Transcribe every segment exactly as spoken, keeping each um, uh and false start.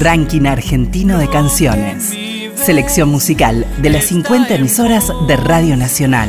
Ranking argentino de canciones. Selección musical de las cincuenta emisoras de Radio Nacional.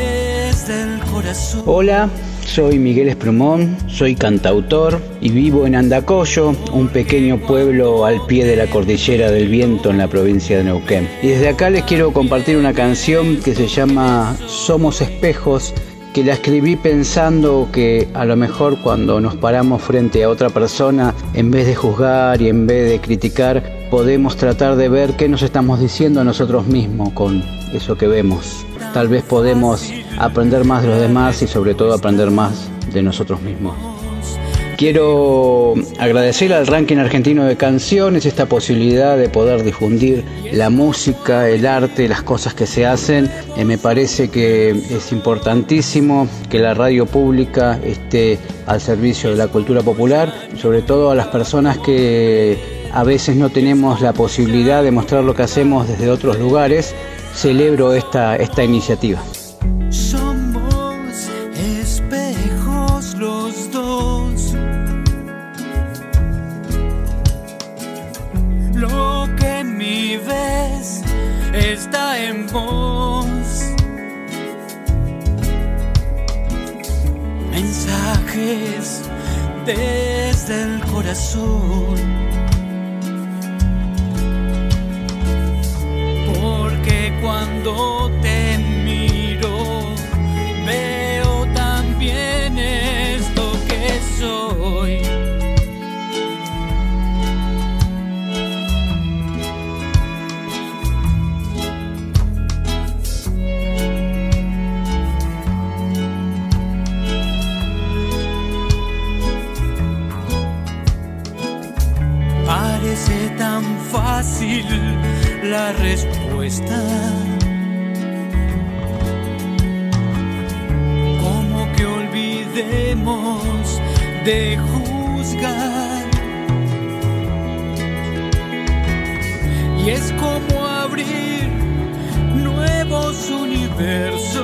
Hola, soy Miguel Esprumón, soy cantautor y vivo en Andacollo, un pequeño pueblo al pie de la Cordillera del Viento en la provincia de Neuquén. Y desde acá les quiero compartir una canción que se llama Somos Espejos, que la escribí pensando que a lo mejor cuando nos paramos frente a otra persona, en vez de juzgar y en vez de criticar, podemos tratar de ver qué nos estamos diciendo a nosotros mismos con eso que vemos. Tal vez podemos aprender más de los demás y sobre todo aprender más de nosotros mismos. Quiero agradecer al Ranking Argentino de Canciones esta posibilidad de poder difundir la música, el arte, las cosas que se hacen. Eh, me parece que es importantísimo que la radio pública esté al servicio de la cultura popular, sobre todo a las personas que a veces no tenemos la posibilidad de mostrar lo que hacemos desde otros lugares. Celebro esta, esta iniciativa. Somos espejos los dos. Lo que mi ves está en vos. Mensajes desde el corazón. Porque cuando te miro veo también esto que soy. Parece tan fácil la respuesta, como que olvidemos de juzgar, y es como abrir nuevos universos,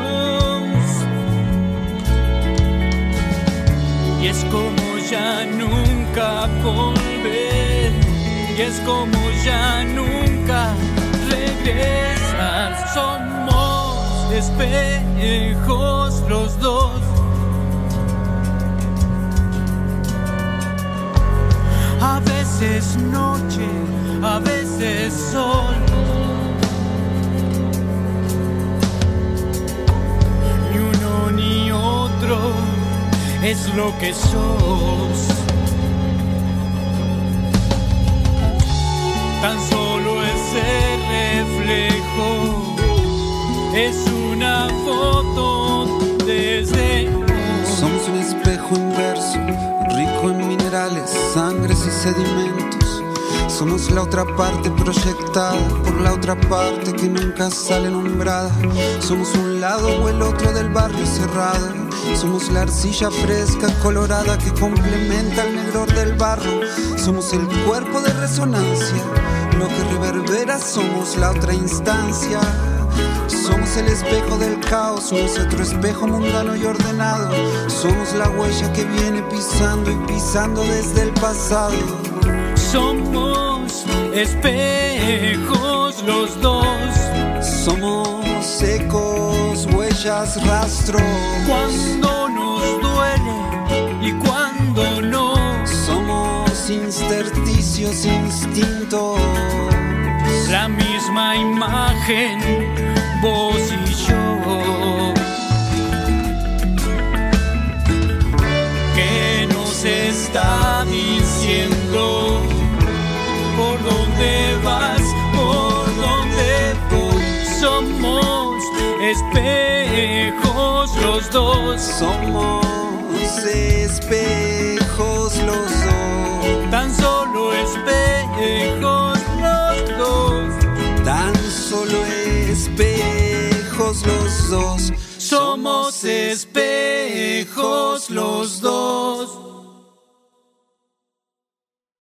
y es como ya nunca volver, y es como ya nunca regresar. Somos espejos los dos. A veces noche, a veces sol. Ni uno ni otro es lo que sos. Tan solo ese reflejo es una foto desde vos. Somos un espejo inverso, rico en minerales, sangres y sedimentos. Somos la otra parte proyectada por la otra parte que nunca sale nombrada. Somos un lado o el otro del barrio cerrado. Somos la arcilla fresca, colorada que complementa el negror del barro. Somos el cuerpo de resonancia, lo que reverbera. Somos la otra instancia. Somos el espejo del caos, nuestro espejo mundano y ordenado. Somos la huella que viene pisando y pisando desde el pasado. Somos espejos los dos. Somos ecos, huellas, rastros. Cuando nos duele y cuando no. Somos intersticios, instintos. La misma imagen, vos y yo. ¿Qué nos está diciendo? ¿Por dónde vas? ¿Por dónde voy? Somos espejos los dos. Somos espejos los dos. Tan solo espejos los dos. Tan solo espejos los dos. Somos espejos los dos.